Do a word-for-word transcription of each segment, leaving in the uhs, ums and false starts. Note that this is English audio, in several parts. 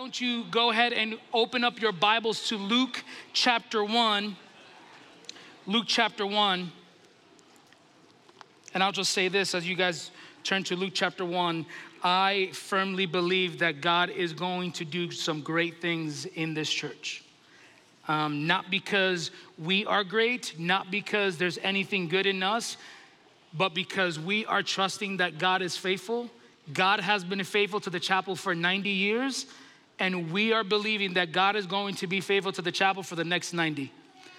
don't you go ahead and open up your Bibles to Luke chapter one. Luke chapter one. And I'll just say this as you guys turn to Luke chapter one. I firmly believe that God is going to do some great things in this church. Um, not because we are great, not because there's anything good in us, but because we are trusting that God is faithful. God has been faithful to the chapel for ninety years, and we are believing that God is going to be faithful to the chapel for the next ninety.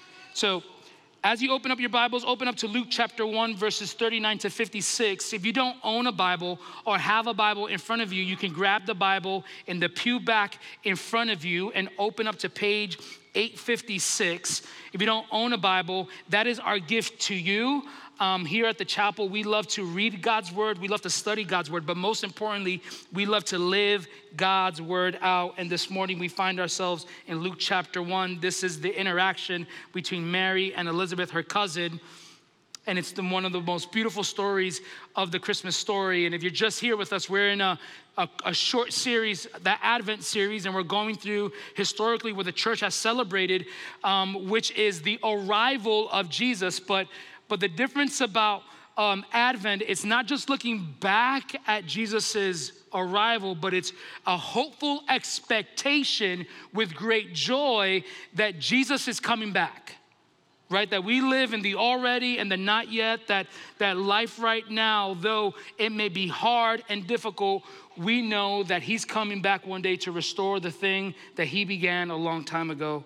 So as you open up your Bibles, open up to Luke chapter one, verses thirty-nine to fifty-six. If you don't own a Bible or have a Bible in front of you, you can grab the Bible in the pew back in front of you and open up to page eight fifty-six. If you don't own a Bible, that is our gift to you. Um, here at the chapel, we love to read God's word. We love to study God's word. But most importantly, we love to live God's word out. And this morning, we find ourselves in Luke chapter one. This is the interaction between Mary and Elizabeth, her cousin. And it's the, one of the most beautiful stories of the Christmas story. And if you're just here with us, we're in a, a, a short series, the Advent series, and we're going through historically what the church has celebrated, um, which is the arrival of Jesus. But But the difference about um, Advent, it's not just looking back at Jesus's arrival, but it's a hopeful expectation with great joy that Jesus is coming back, right? That we live in the already and the not yet, that, that life right now, though it may be hard and difficult, we know that he's coming back one day to restore the thing that he began a long time ago.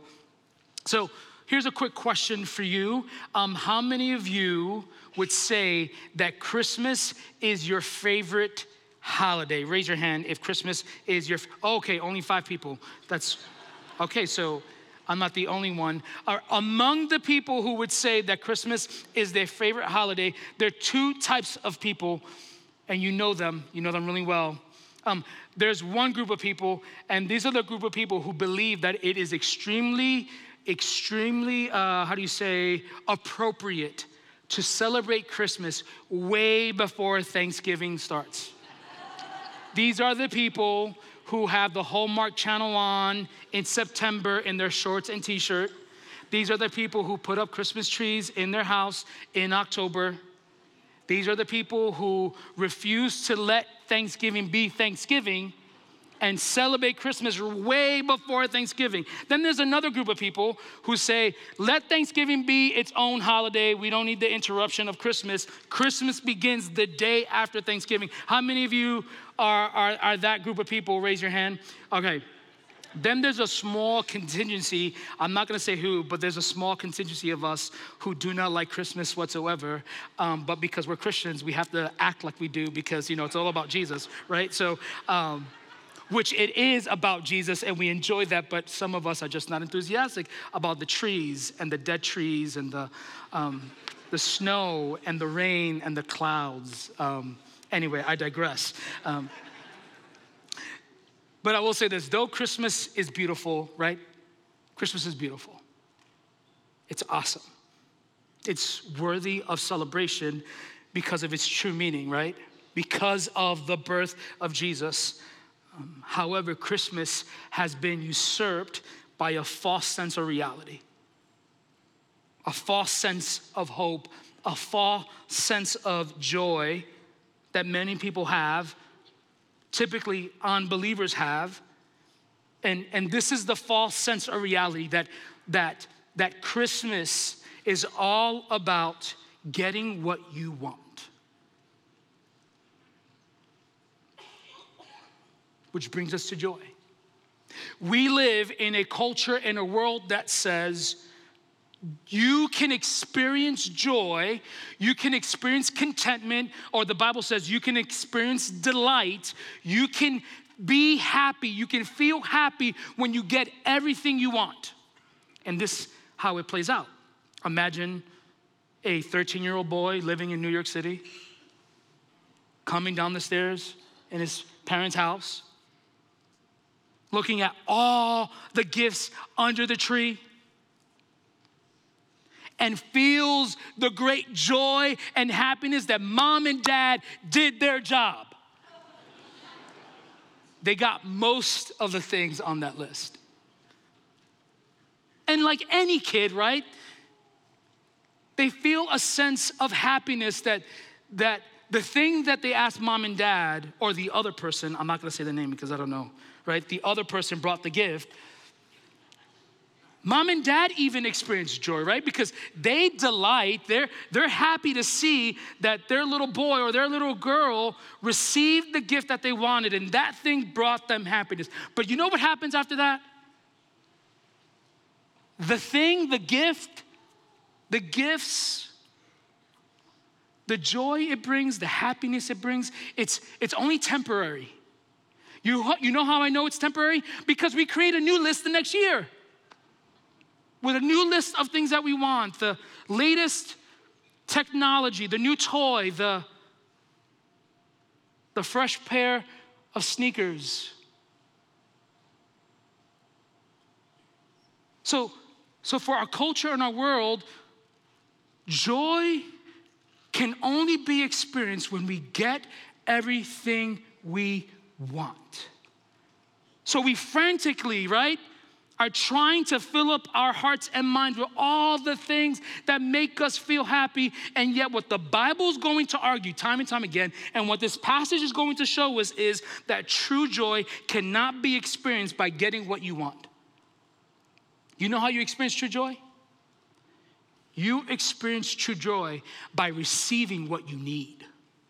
So, here's a quick question for you. Um, how many of you would say that Christmas is your favorite holiday? Raise your hand if Christmas is your, oh, okay, only five people. That's, okay, so I'm not the only one. Uh, among the people who would say that Christmas is their favorite holiday, there are two types of people, and you know them, you know them really well. Um, there's one group of people, and these are the group of people who believe that it is extremely extremely, uh, how do you say, appropriate to celebrate Christmas way before Thanksgiving starts. These are the people who have the Hallmark Channel on in September in their shorts and t-shirt. These are the people who put up Christmas trees in their house in October. These are the people who refuse to let Thanksgiving be Thanksgiving and celebrate Christmas way before Thanksgiving. Then there's another group of people who say, let Thanksgiving be its own holiday. We don't need the interruption of Christmas. Christmas begins the day after Thanksgiving. How many of you are, are, are that group of people? Raise your hand. Okay. Then there's a small contingency, I'm not gonna say who, but there's a small contingency of us who do not like Christmas whatsoever. Um, but because we're Christians, we have to act like we do because, you know, it's all about Jesus, right? So, um, which it is about Jesus, and we enjoy that, but some of us are just not enthusiastic about the trees and the dead trees and the um, the snow and the rain and the clouds. Um, anyway, I digress. Um, but I will say this, though Christmas is beautiful, right? Christmas is beautiful. It's awesome. It's worthy of celebration because of its true meaning, right? Because of the birth of Jesus. Um, however, Christmas has been usurped by a false sense of reality, a false sense of hope, a false sense of joy that many people have, typically unbelievers have. And, and this is the false sense of reality that, that, that Christmas is all about getting what you want. Which brings us to joy. We live in a culture, in a world that says you can experience joy, you can experience contentment, or the Bible says you can experience delight, you can be happy, you can feel happy when you get everything you want. And this is how it plays out. Imagine a thirteen-year-old boy living in New York City, coming down the stairs in his parents' house, looking at all the gifts under the tree, and feels the great joy and happiness that mom and dad did their job. they got most of the things on that list. And like any kid, right? They feel a sense of happiness that, that the thing that they asked mom and dad, or the other person, I'm not gonna say the name because I don't know, right? The other person brought the gift. Mom and dad even experience joy, right? Because they delight, they're, they're happy to see that their little boy or their little girl received the gift that they wanted, and that thing brought them happiness. But you know what happens after that? The thing, the gift, the gifts, the joy it brings, the happiness it brings, it's, it's only temporary. You, you know how I know it's temporary? Because we create a new list the next year with a new list of things that we want, the latest technology, the new toy, the, the fresh pair of sneakers. So, so for our culture and our world, joy can only be experienced when we get everything we want. So we frantically, right, are trying to fill up our hearts and minds with all the things that make us feel happy. And yet what the Bible's going to argue time and time again, and what this passage is going to show us, is that true joy cannot be experienced by getting what you want. You know how you experience true joy? You experience true joy by receiving what you need.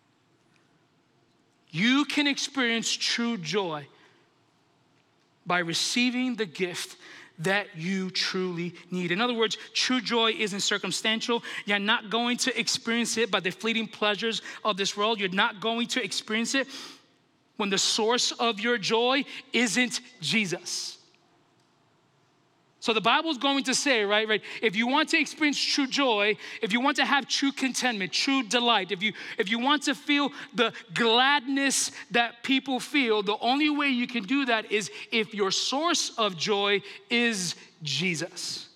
You can experience true joy by receiving the gift that you truly need. In other words, true joy isn't circumstantial. You're not going to experience it by the fleeting pleasures of this world. You're not going to experience it when the source of your joy isn't Jesus. So the Bible is going to say, right, right, if you want to experience true joy, if you want to have true contentment, true delight, if you if you want to feel the gladness that people feel, the only way you can do that is if your source of joy is Jesus.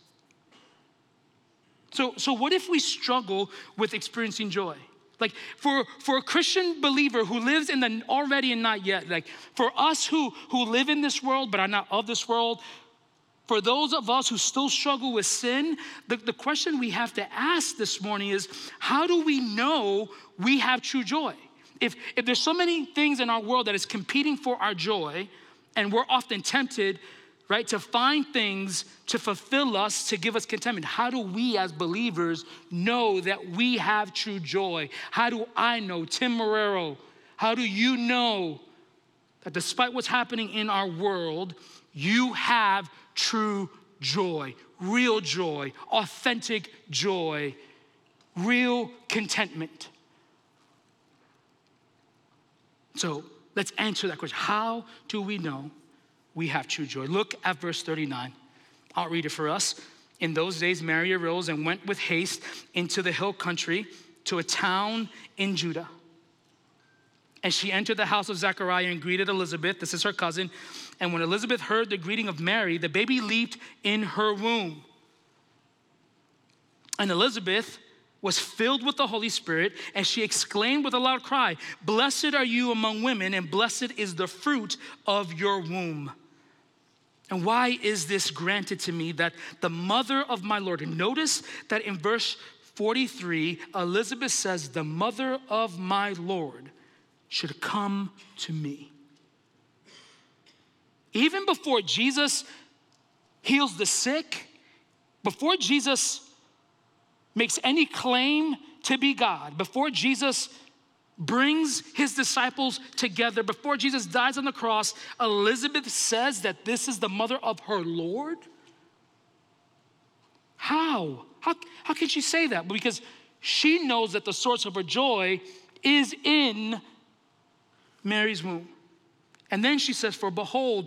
So, so what if we struggle with experiencing joy? Like for, for a Christian believer who lives in the already and not yet, like for us who, who live in this world but are not of this world, for those of us who still struggle with sin, the, the question we have to ask this morning is, how do we know we have true joy? If, if there's so many things in our world that is competing for our joy, and we're often tempted, right, to find things to fulfill us, to give us contentment, how do we as believers know that we have true joy? How do I know, Tim Marrero, how do you know that despite what's happening in our world, you have true joy, real joy, authentic joy, real contentment? So let's answer that question. How do we know we have true joy? Look at verse thirty-nine. I'll read it for us. In those days, Mary arose and went with haste into the hill country to a town in Judah. And she entered the house of Zechariah and greeted Elizabeth. This is her cousin. And when Elizabeth heard the greeting of Mary, the baby leaped in her womb. And Elizabeth was filled with the Holy Spirit, and she exclaimed with a loud cry, "Blessed are you among women, and blessed is the fruit of your womb. And why is this granted to me, that the mother of my Lord?" And notice that in verse forty-three, Elizabeth says, "The mother of my Lord should come to me." Even before Jesus heals the sick, before Jesus makes any claim to be God, before Jesus brings his disciples together, before Jesus dies on the cross, Elizabeth says that this is the mother of her Lord? How? How, how can she say that? Because she knows that the source of her joy is in Mary's womb. And then she says, "For behold,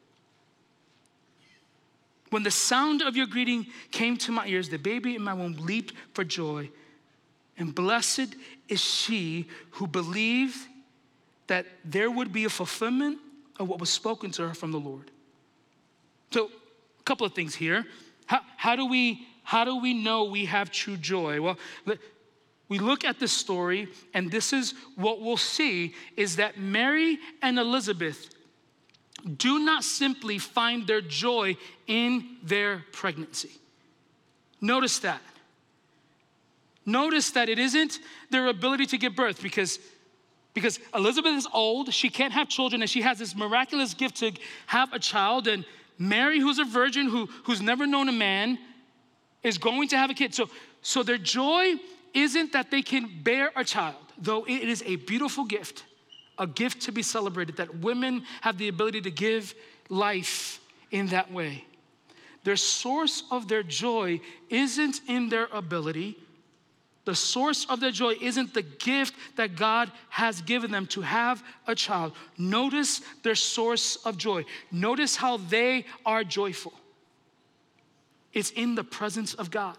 when the sound of your greeting came to my ears, the baby in my womb leaped for joy. And blessed is she who believed that there would be a fulfillment of what was spoken to her from the Lord." So, a couple of things here. How, how do we how do we know we have true joy? Well, we look at this story, and this is what we'll see, is that Mary and Elizabeth, do not simply find their joy in their pregnancy. Notice that. Notice that it isn't their ability to give birth, because, because Elizabeth is old, she can't have children, and she has this miraculous gift to have a child, and Mary, who's a virgin, who, who's never known a man, is going to have a kid. So, so their joy isn't that they can bear a child, though it is a beautiful gift, a gift to be celebrated, that women have the ability to give life in that way. Their source of their joy isn't in their ability. The source of their joy isn't the gift that God has given them to have a child. Notice their source of joy. Notice how they are joyful. It's in the presence of God.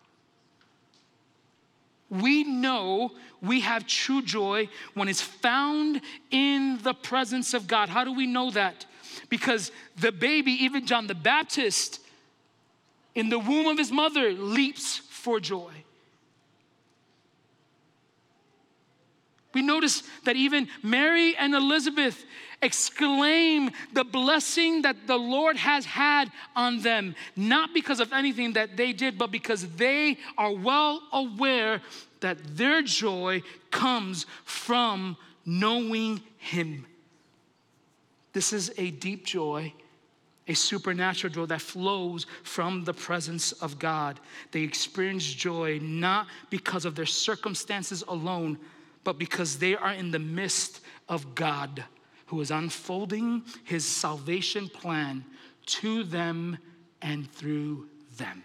We know we have true joy when it's found in the presence of God. How do we know that? Because the baby, even John the Baptist, in the womb of his mother, leaps for joy. We notice that even Mary and Elizabeth exclaim the blessing that the Lord has had on them, not because of anything that they did, but because they are well aware that their joy comes from knowing Him. This is a deep joy, a supernatural joy that flows from the presence of God. They experience joy not because of their circumstances alone, but because they are in the midst of God, who is unfolding His salvation plan to them and through them.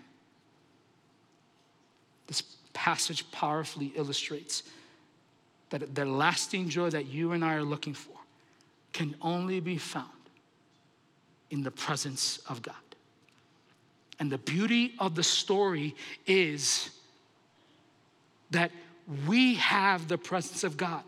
This passage powerfully illustrates that the lasting joy that you and I are looking for can only be found in the presence of God. And the beauty of the story is that we have the presence of God.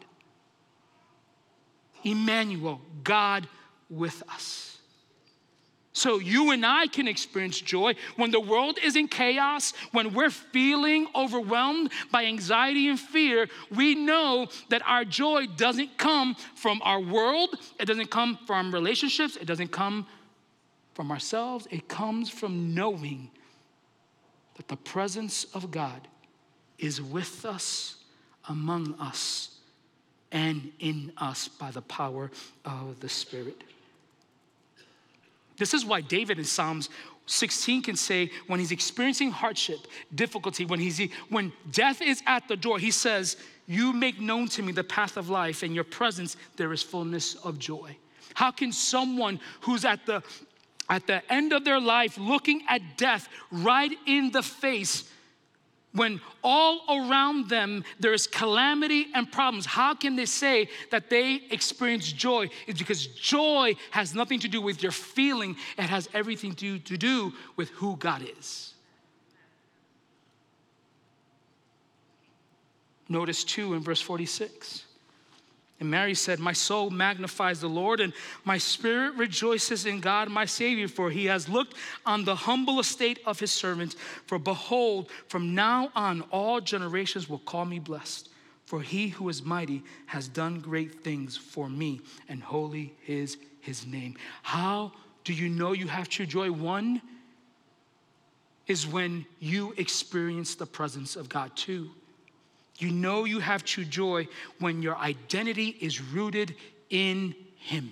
Emmanuel, God with us. So you and I can experience joy when the world is in chaos, when we're feeling overwhelmed by anxiety and fear. We know that our joy doesn't come from our world. It doesn't come from relationships. It doesn't come from ourselves. It comes from knowing that the presence of God is with us, among us, and in us by the power of the Spirit. This is why David in Psalms sixteen can say, when he's experiencing hardship, difficulty, when he's when death is at the door, he says, "You make known to me the path of life. In your presence there is fullness of joy." How can someone who's at the at the end of their life, looking at death right in the face, when all around them there is calamity and problems, how can they say that they experience joy? It's because joy has nothing to do with your feeling. It has everything to, to do with who God is. Notice too in verse forty-six. And Mary said, "My soul magnifies the Lord, and my spirit rejoices in God my Savior, for He has looked on the humble estate of His servant. For behold, from now on all generations will call me blessed. For He who is mighty has done great things for me, and holy is His name." How do you know you have true joy? One is when you experience the presence of God. Two, you know you have true joy when your identity is rooted in Him.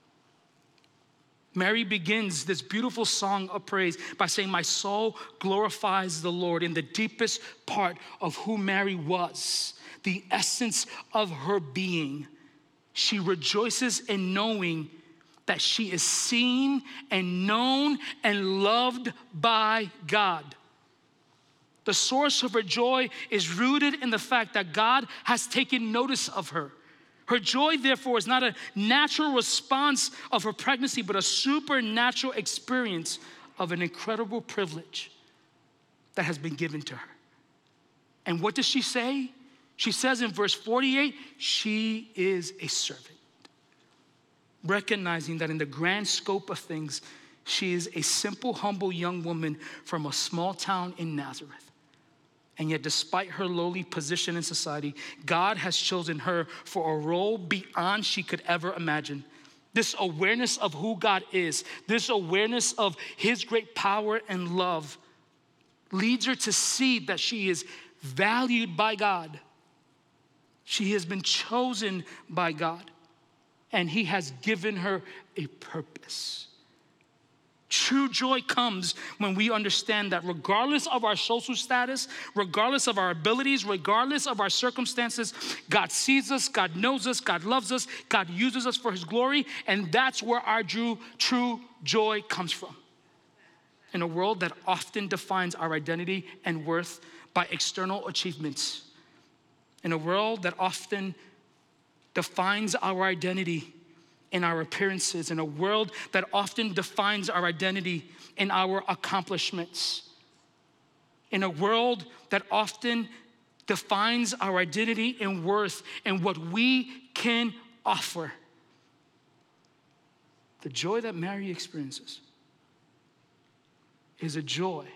Mary begins this beautiful song of praise by saying, "My soul glorifies the Lord." In the deepest part of who Mary was, the essence of her being, she rejoices in knowing that she is seen and known and loved by God. The source of her joy is rooted in the fact that God has taken notice of her. Her joy, therefore, is not a natural response of her pregnancy, but a supernatural experience of an incredible privilege that has been given to her. And what does she say? She says in verse forty-eight, she is a servant. Recognizing that in the grand scope of things, she is a simple, humble young woman from a small town in Nazareth. And yet, despite her lowly position in society, God has chosen her for a role beyond she could ever imagine. this awareness of who God is, this awareness of his great power and love leads her to see that she is valued by God. She has been chosen by God, and he has given her a purpose. True joy comes when we understand that regardless of our social status, regardless of our abilities, regardless of our circumstances, God sees us, God knows us, God loves us, God uses us for his glory, and that's where our true, true joy comes from. In a world that often defines our identity and worth by external achievements, in a world that often defines our identity in our appearances, in a world that often defines our identity in our accomplishments, in a world that often defines our identity and worth in what we can offer. The joy that Mary experiences is a joy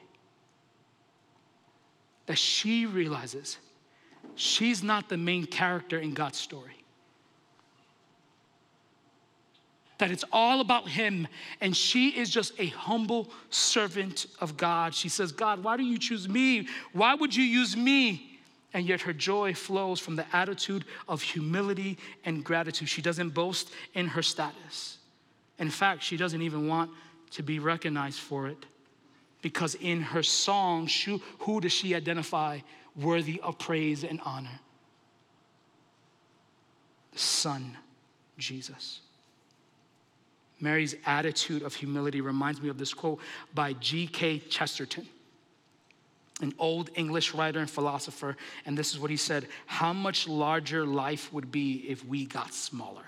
that she realizes she's not the main character in God's story. That it's all about him, and she is just a humble servant of God. She says, God, why do you choose me? Why would you use me? And yet her joy flows from the attitude of humility and gratitude. She doesn't boast in her status. In fact, she doesn't even want to be recognized for it, because in her song, she, who does she identify worthy of praise and honor? The Son, Jesus. Mary's attitude of humility reminds me of this quote by G K Chesterton, an old English writer and philosopher. And this is what he said: how much larger life would be if we got smaller.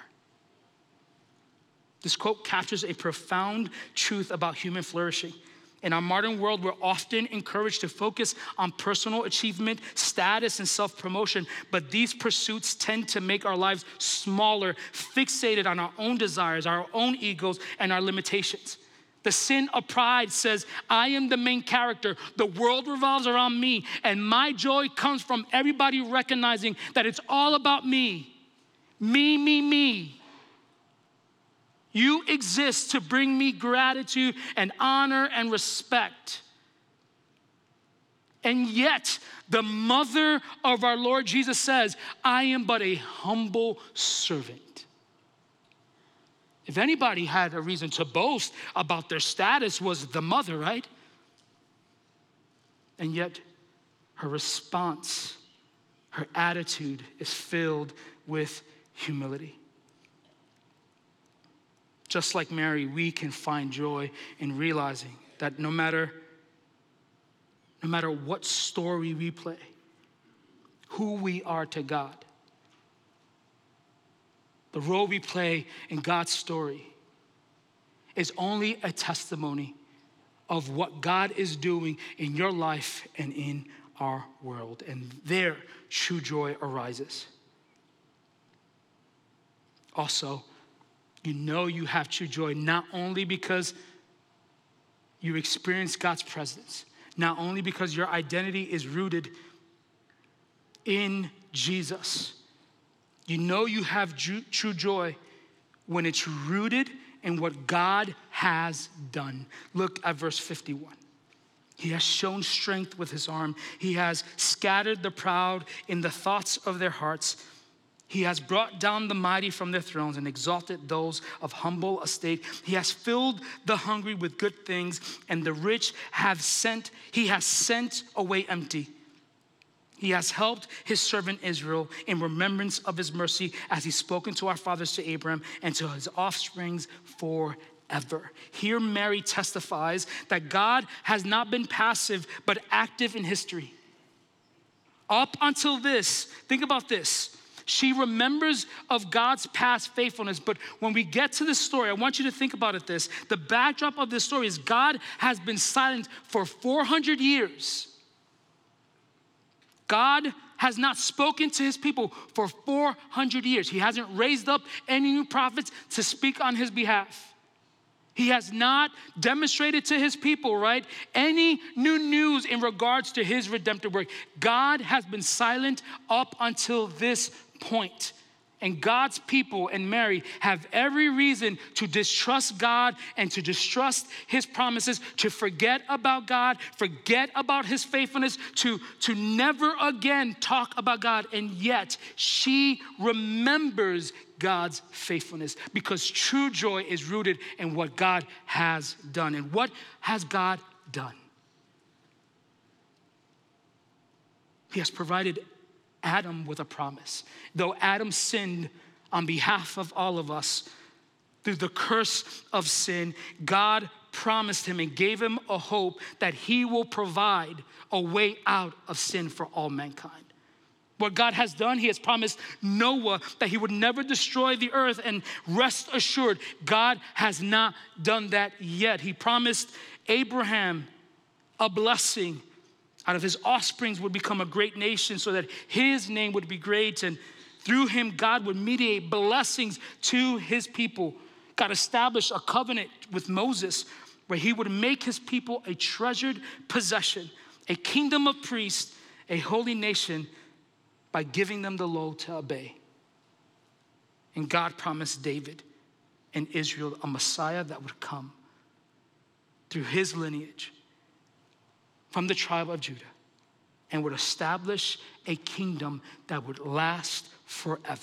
This quote captures a profound truth about human flourishing. In our modern world, we're often encouraged to focus on personal achievement, status, and self-promotion, but these pursuits tend to make our lives smaller, fixated on our own desires, our own egos, and our limitations. The sin of pride says, I am the main character, the world revolves around me, and my joy comes from everybody recognizing that it's all about me. Me, me, me. You exist to bring me gratitude and honor and respect. And yet, the mother of our Lord Jesus says, I am but a humble servant. If anybody had a reason to boast about their status, was the mother, right? And yet, her response, her attitude is filled with humility. Just like Mary, we can find joy in realizing that no matter, no matter what story we play, who we are to God, the role we play in God's story is only a testimony of what God is doing in your life and in our world. And there, true joy arises. Also, you know you have true joy not only because you experience God's presence, not only because your identity is rooted in Jesus. You know you have true joy when it's rooted in what God has done. Look at verse fifty-one. He has shown strength with his arm. He has scattered the proud in the thoughts of their hearts. He has brought down the mighty from their thrones and exalted those of humble estate. He has filled the hungry with good things, and the rich have sent, he has sent away empty. He has helped his servant Israel in remembrance of his mercy, as he's spoken to our fathers, to Abraham, and to his offsprings forever. Here Mary testifies that God has not been passive, but active in history. Up until this, think about this. She remembers of God's past faithfulness, but when we get to this story, I want you to think about it this. The backdrop of this story is God has been silent for four hundred years. God has not spoken to his people for four hundred years. He hasn't raised up any new prophets to speak on his behalf. He has not demonstrated to his people, right, any new news in regards to his redemptive work. God has been silent up until this point. And God's people and Mary have every reason to distrust God and to distrust his promises, to forget about God, forget about his faithfulness, to, to never again talk about God. And yet she remembers God's faithfulness, because true joy is rooted in what God has done. And what has God done? He has provided Adam with a promise. Though Adam sinned on behalf of all of us through the curse of sin, God promised him and gave him a hope that he will provide a way out of sin for all mankind. What God has done, he has promised Noah that he would never destroy the earth, and rest assured, God has not done that yet. He promised Abraham a blessing. Out of his offsprings would become a great nation so that his name would be great, and through him, God would mediate blessings to his people. God established a covenant with Moses where he would make his people a treasured possession, a kingdom of priests, a holy nation, by giving them the law to obey. And God promised David and Israel a Messiah that would come through his lineage from the tribe of Judah and would establish a kingdom that would last forever.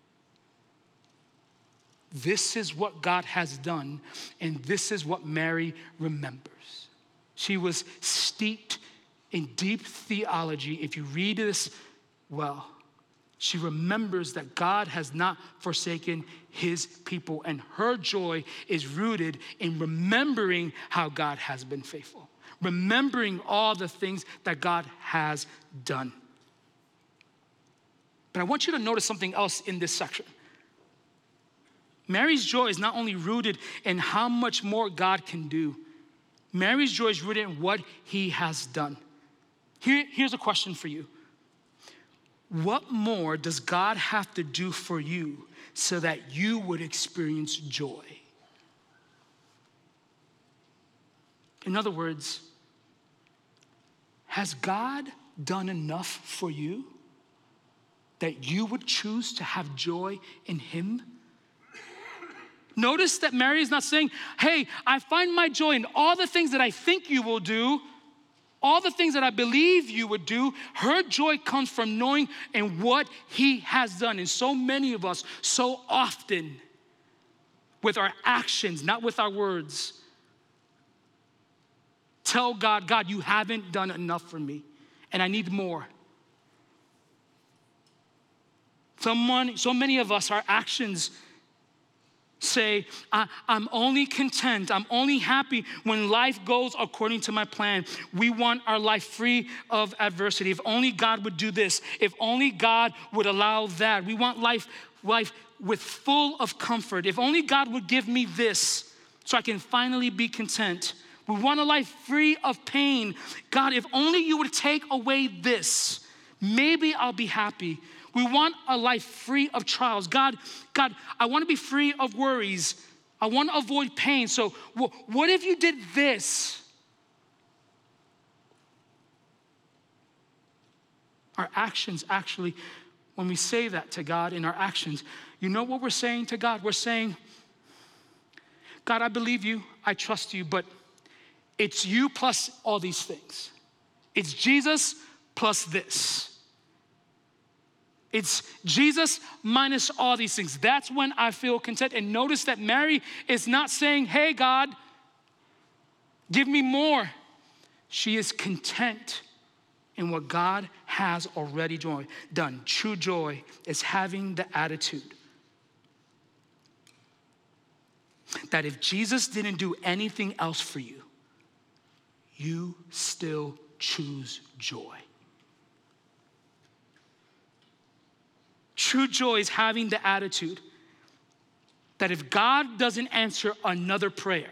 This is what God has done, and this is what Mary remembers. She was steeped in deep theology. If you read this well, she remembers that God has not forsaken his people, and her joy is rooted in remembering how God has been faithful, remembering all the things that God has done. But I want you to notice something else in this section. Mary's joy is not only rooted in how much more God can do. Mary's joy is rooted in what he has done. Here, here's a question for you. What more does God have to do for you so that you would experience joy? In other words, has God done enough for you that you would choose to have joy in him? Notice that Mary is not saying, hey, I find my joy in all the things that I think you will do, all the things that I believe you would do. Her joy comes from knowing and what he has done. And so many of us, so often, with our actions, not with our words, tell God, God, you haven't done enough for me, and I need more. Someone, so many of us, our actions say, I, I'm only content, I'm only happy when life goes according to my plan. We want our life free of adversity. If only God would do this, if only God would allow that. We want life, life with full of comfort. If only God would give me this so I can finally be content. We want a life free of pain. God, if only you would take away this, maybe I'll be happy. We want a life free of trials. God, God, I want to be free of worries. I want to avoid pain. So what if you did this? Our actions actually, when we say that to God in our actions, you know what we're saying to God? We're saying, God, I believe you, I trust you, but it's you plus all these things. It's Jesus plus this. It's Jesus minus all these things. That's when I feel content. And notice that Mary is not saying, hey, God, give me more. She is content in what God has already done. True joy is having the attitude that if Jesus didn't do anything else for you, you still choose joy. True joy is having the attitude that if God doesn't answer another prayer,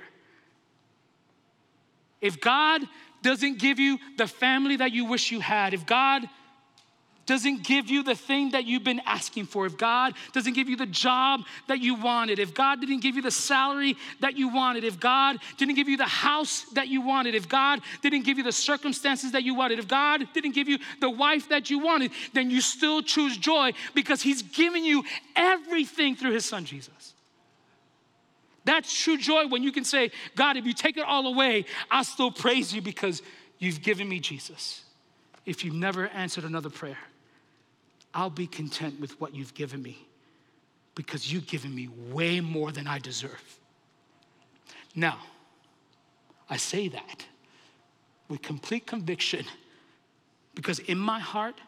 if God doesn't give you the family that you wish you had, if God doesn't give you the thing that you've been asking for, if God doesn't give you the job that you wanted, if God didn't give you the salary that you wanted, if God didn't give you the house that you wanted, if God didn't give you the circumstances that you wanted, if God didn't give you the wife that you wanted, then you still choose joy because he's given you everything through his son, Jesus. That's true joy when you can say, God, if you take it all away, I'll still praise you because you've given me Jesus. If you've never answered another prayer, I'll be content with what you've given me because you've given me way more than I deserve. Now, I say that with complete conviction because in my heart,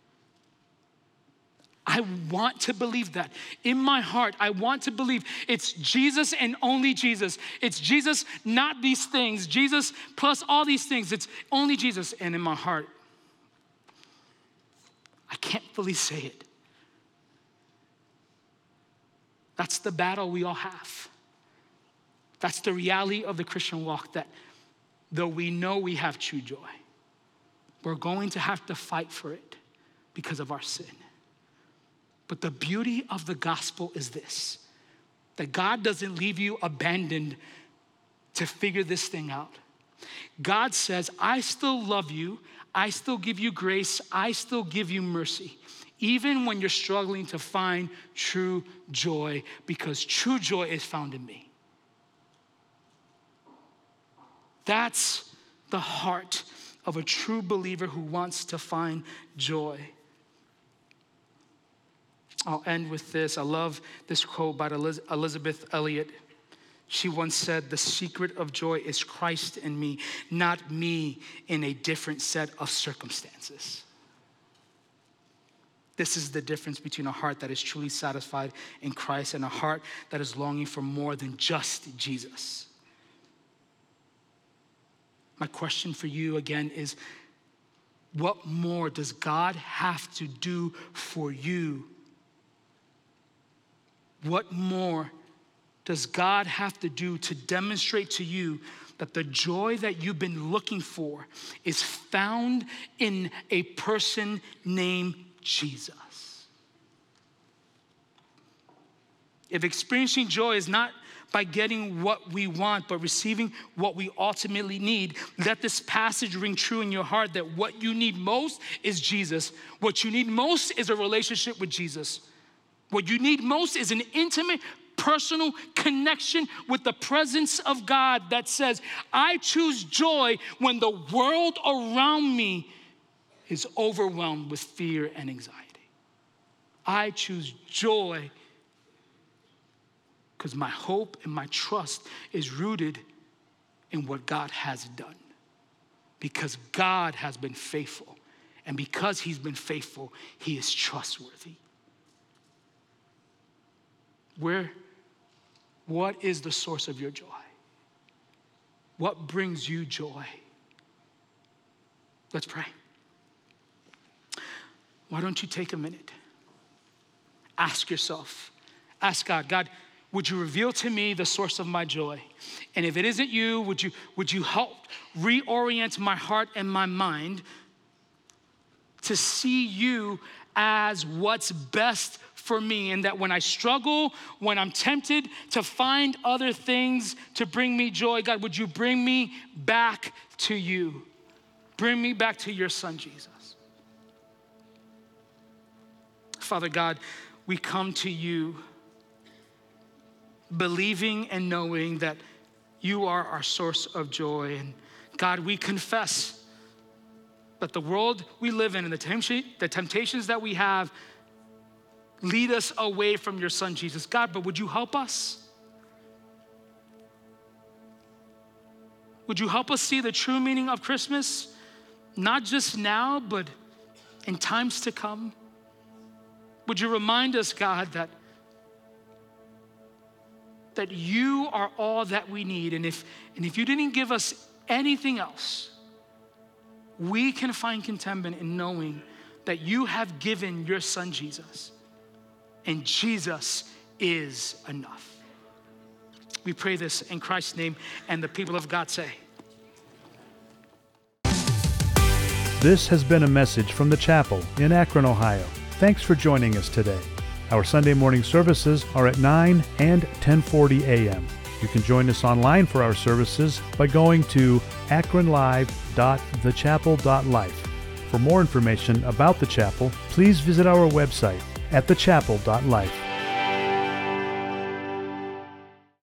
I want to believe that. In my heart, I want to believe it's Jesus and only Jesus. It's Jesus, not these things. Jesus plus all these things. It's only Jesus. And in my heart, I can't fully say it. That's the battle we all have. That's the reality of the Christian walk, that though we know we have true joy, we're going to have to fight for it because of our sin. But the beauty of the gospel is this, that God doesn't leave you abandoned to figure this thing out. God says, I still love you. I still give you grace. I still give you mercy, even when you're struggling to find true joy, because true joy is found in me. That's the heart of a true believer who wants to find joy. I'll end with this. I love this quote by Elizabeth Elliot. She once said, the secret of joy is Christ in me, not me in a different set of circumstances. This is the difference between a heart that is truly satisfied in Christ and a heart that is longing for more than just Jesus. My question for you again is, what more does God have to do for you? What more does God have to do to demonstrate to you that the joy that you've been looking for is found in a person named Jesus? If experiencing joy is not by getting what we want, but receiving what we ultimately need, let this passage ring true in your heart that what you need most is Jesus. What you need most is a relationship with Jesus. What you need most is an intimate, personal connection with the presence of God that says, I choose joy when the world around me is overwhelmed with fear and anxiety. I choose joy because my hope and my trust is rooted in what God has done. Because God has been faithful. And because he's been faithful, he is trustworthy. Where, what is the source of your joy? What brings you joy? Let's pray. Why don't you take a minute? Ask yourself, ask God, God, would you reveal to me the source of my joy? And if it isn't you, would you, would you help reorient my heart and my mind to see you as what's best for me, and that when I struggle, when I'm tempted to find other things to bring me joy, God, would you bring me back to you? Bring me back to your son, Jesus. Father God, we come to you believing and knowing that you are our source of joy. And God, we confess that the world we live in and the temptations that we have lead us away from your son, Jesus. God, but would you help us? Would you help us see the true meaning of Christmas, not just now, but in times to come? Would you remind us, God, that, that you are all that we need, and if, and if you didn't give us anything else, we can find contentment in knowing that you have given your son, Jesus. And Jesus is enough. We pray this in Christ's name, and the people of God say. This has been a message from the chapel in Akron, Ohio. Thanks for joining us today. Our Sunday morning services are at nine and ten forty a.m. You can join us online for our services by going to akron live dot the chapel dot life. For more information about the chapel, please visit our website at the chapel dot life.